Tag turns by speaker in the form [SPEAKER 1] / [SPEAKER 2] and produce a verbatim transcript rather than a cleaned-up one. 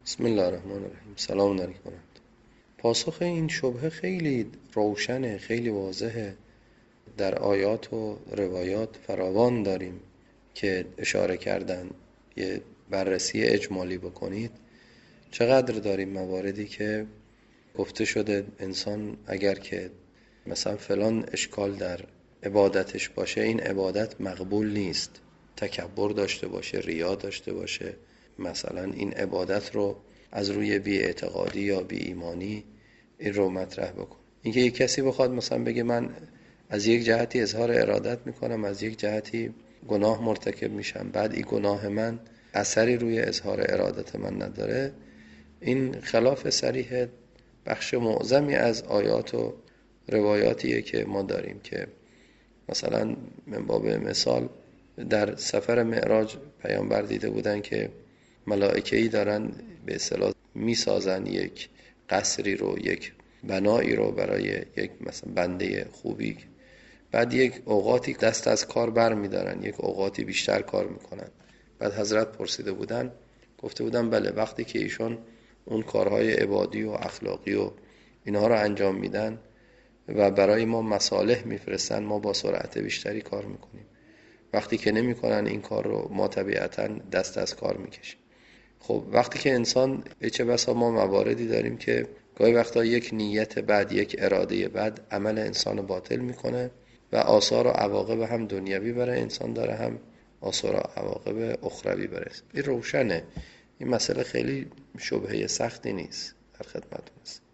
[SPEAKER 1] بسم الله الرحمن الرحیم. سلام علیکم. پاسخ این شبهه خیلی روشنه، خیلی واضحه. در آیات و روایات فراوان داریم که اشاره کردن. یه بررسی اجمالی بکنید چقدر داریم مواردی که گفته شده انسان اگر که مثلا فلان اشکال در عبادتش باشه، این عبادت مقبول نیست، تکبر داشته باشه، ریا داشته باشه، مثلا این عبادت رو از روی بی اعتقادی یا بی ایمانی این رو مطرح بکن. اینکه یک کسی بخواد مثلا بگه من از یک جهتی اظهار ارادت میکنم، از یک جهتی گناه مرتکب میشم، بعد این گناه من اثری روی اظهار ارادت من نداره، این خلاف صریح بخش معظمی از آیات و روایاتیه که ما داریم. که مثلا من باب مثال در سفر معراج پیامبر دیده بودن که ملائکه‌ای دارن به اصطلاح میسازن یک قصری رو، یک بنایی رو برای یک مثلا بنده خوبی، بعد یک اوقاتی دست از کار بر میدارن، یک اوقاتی بیشتر کار میکنن. بعد حضرت پرسیده بودن، گفته بودن بله، وقتی که ایشون اون کارهای عبادی و اخلاقی و اینها رو انجام میدن و برای ما مصالح میفرستن، ما با سرعت بیشتری کار میکنیم. وقتی که نمیکنن این کار رو، ما طبیعتاً دست از کار میکشیم. خب وقتی که انسان، چه بسا ما مواردی داریم که گاهی وقتا یک نیت بد، یک اراده بد عمل انسان باطل میکنه و آثار و عواقب هم دنیوی برای انسان داره، هم آثار و عواقب اخروی برای. این روشنه، این مسئله خیلی شبهه سختی نیست. در خدمتتون هستم.